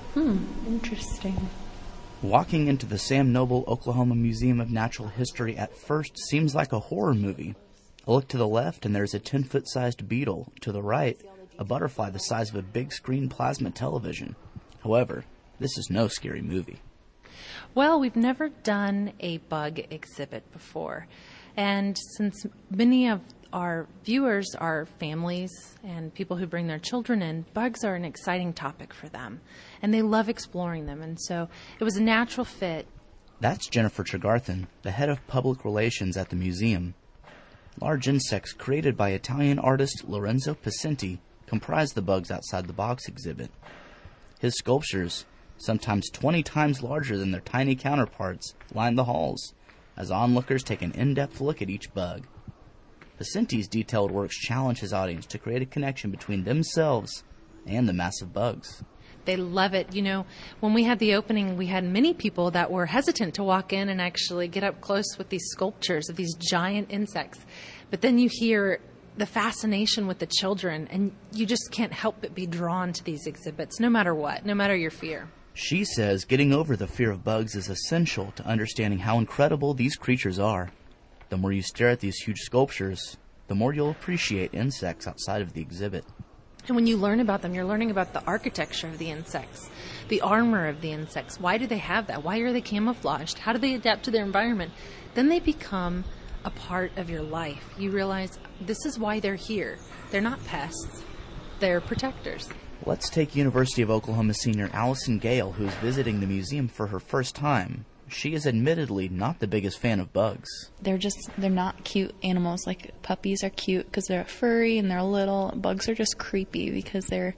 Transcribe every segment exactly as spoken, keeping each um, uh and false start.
Hmm, interesting. Walking into the Sam Noble, Oklahoma Museum of Natural History at first seems like a horror movie. A look to the left and there's a ten-foot-sized beetle. To the right, a butterfly the size of a big-screen plasma television. However, this is no scary movie. Well, we've never done a bug exhibit before. And since many of our viewers are families and people who bring their children in, bugs are an exciting topic for them. And they love exploring them. And so it was a natural fit. That's Jennifer Tregarthen, the head of public relations at the museum. Large insects created by Italian artist Lorenzo Pacenti comprise the bugs outside the box exhibit. His sculptures, sometimes twenty times larger than their tiny counterparts, line the halls, as onlookers take an in-depth look at each bug. Pacenti's detailed works challenge his audience to create a connection between themselves and the massive bugs. They love it. You know, when we had the opening, we had many people that were hesitant to walk in and actually get up close with these sculptures of these giant insects. But then you hear the fascination with the children, and you just can't help but be drawn to these exhibits, no matter what, no matter your fear. She says getting over the fear of bugs is essential to understanding how incredible these creatures are. The more you stare at these huge sculptures, the more you'll appreciate insects outside of the exhibit. And when you learn about them, you're learning about the architecture of the insects, the armor of the insects. Why do they have that? Why are they camouflaged? How do they adapt to their environment? Then they become a part of your life. You realize this is why they're here. They're not pests. They're protectors. Let's take University of Oklahoma senior Allison Gale, who's visiting the museum for her first time. She is admittedly not the biggest fan of bugs. They're just, they're not cute animals. Like, puppies are cute because they're furry and they're little. Bugs are just creepy because they're,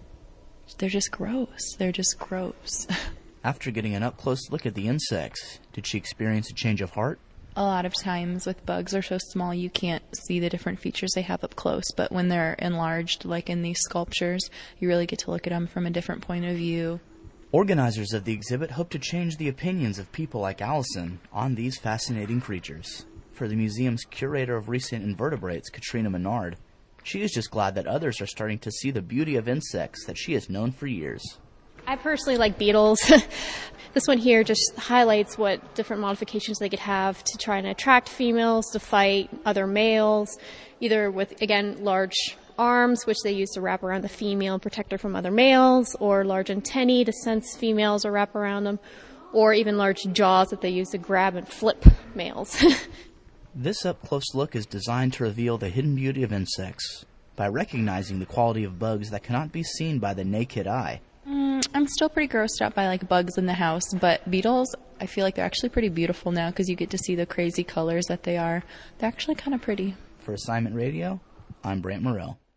they're just gross. They're just gross. After getting an up-close look at the insects, did she experience a change of heart? A lot of times with bugs, they're so small you can't see the different features they have up close. But when they're enlarged, like in these sculptures, you really get to look at them from a different point of view. Organizers of the exhibit hope to change the opinions of people like Allison on these fascinating creatures. For the museum's curator of recent invertebrates, Katrina Menard, she is just glad that others are starting to see the beauty of insects that she has known for years. I personally like beetles. This one here just highlights what different modifications they could have to try and attract females to fight other males, either with, again, large arms, which they use to wrap around the female and protect her from other males, or large antennae to sense females or wrap around them, or even large jaws that they use to grab and flip males. This up-close look is designed to reveal the hidden beauty of insects by recognizing the quality of bugs that cannot be seen by the naked eye. Mm, I'm still pretty grossed out by like bugs in the house, but beetles, I feel like they're actually pretty beautiful now because you get to see the crazy colors that they are. They're actually kind of pretty. For Assignment Radio, I'm Brant Morrell.